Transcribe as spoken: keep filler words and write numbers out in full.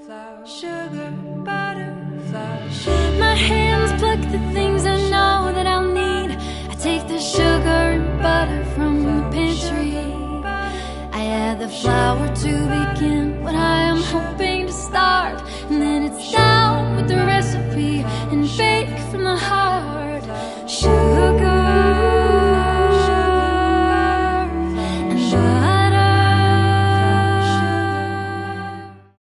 sugar, butter, flour, sugar. My hands pluck the things I know that I'll need. I take the sugar and butter from the pantry. I add the flour to begin what I